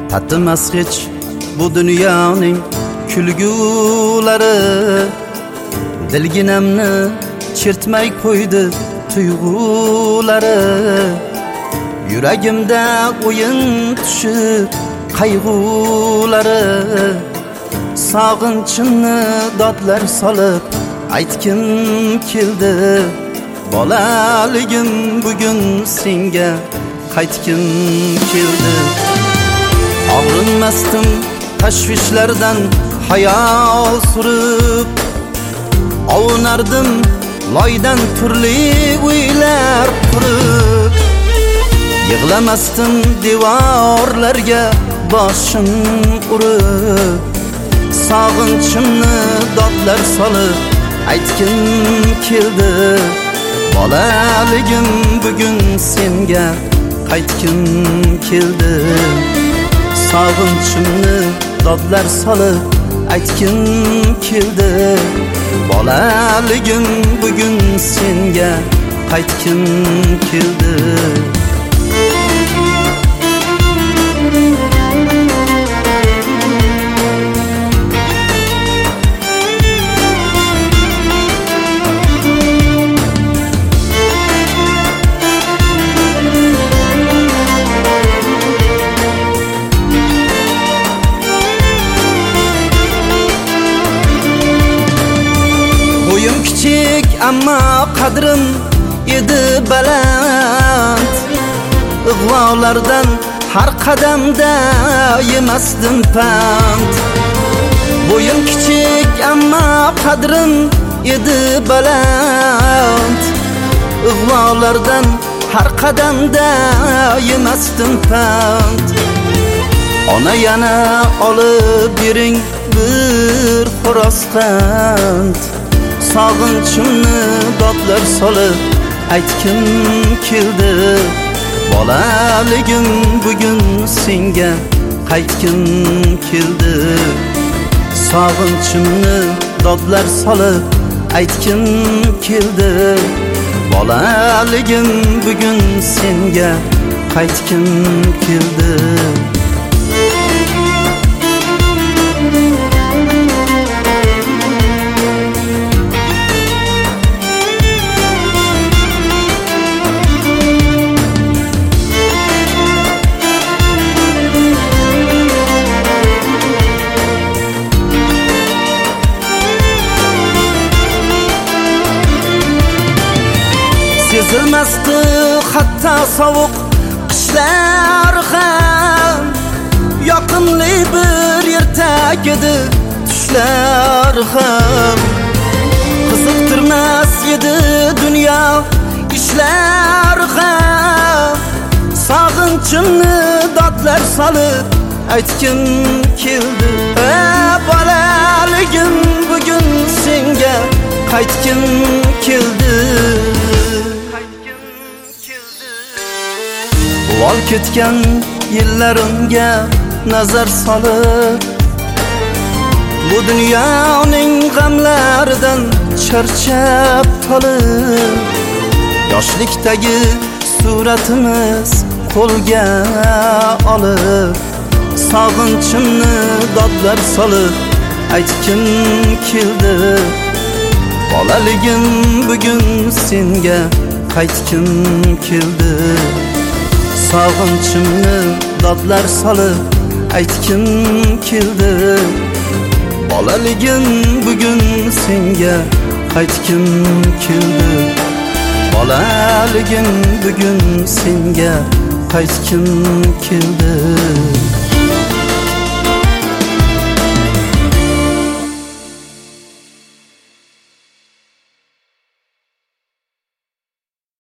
tatimas hech bu dunyoning kulgulari. Dilginamni chertmay qo'ydi tuyg'ulari. Yuragimda o'yin tushib qayg'ulari. Sog'inchimni dodlar solib aytgim keldi. Bolaligim bugun senga qaytgim keldi. Og'rinmasdim tashvishlardan hayol surib, ovunardim loydan turli uylar qurib. Yig'lamasdim devorlarga boshim urib, sog'inchimni dodlar solib aytgim keldi. Bolaligim bugun senga qaytgim keldi. Sog'inchimni dodlar solib aytgim keldi. Bolaligim bugun senga qaytgim keldi. Boyum kichik ammo qadrim edi baland. Ig'volardan har qadamda yemasdim pand. Boyum kichik ammo qadrim edi baland. Ig'volardan har qadamda yemasdim pand. Ona yana olib bering bir xo'roz qand. Sog'inchimni dodlar solib aytgim keldi. Bolaligim bugun senga qaytgim keldi. Sog'inchimni dodlar solib aytgim keldi. Bolaligim bugun senga qaytgim keldi. Sezilmasdi hatta sovuq qishlar ham. Yoqimli bir ertak edi tushlar ham. Qiziqtirmas edi dunyo ishlar ham. Sog'inchimni dodlar solib aytgim keldi. Bolaligim bugun senga qaytgim keldi. Ol ketgan yillarimga nazar solib, bu dunyoning g'amlaridan charchab qolib, yoshlikdagi suratimiz qo'lga olib, sog'inchimni dodlar solib aytgim keldi. Bolaligim bugun senga qaytgim keldi. Sog'inchimni dodlar solib aytgim keldi. Bolaligim bugun senga qaytgim keldi. Bolaligim bugun senga qaytgim keldi.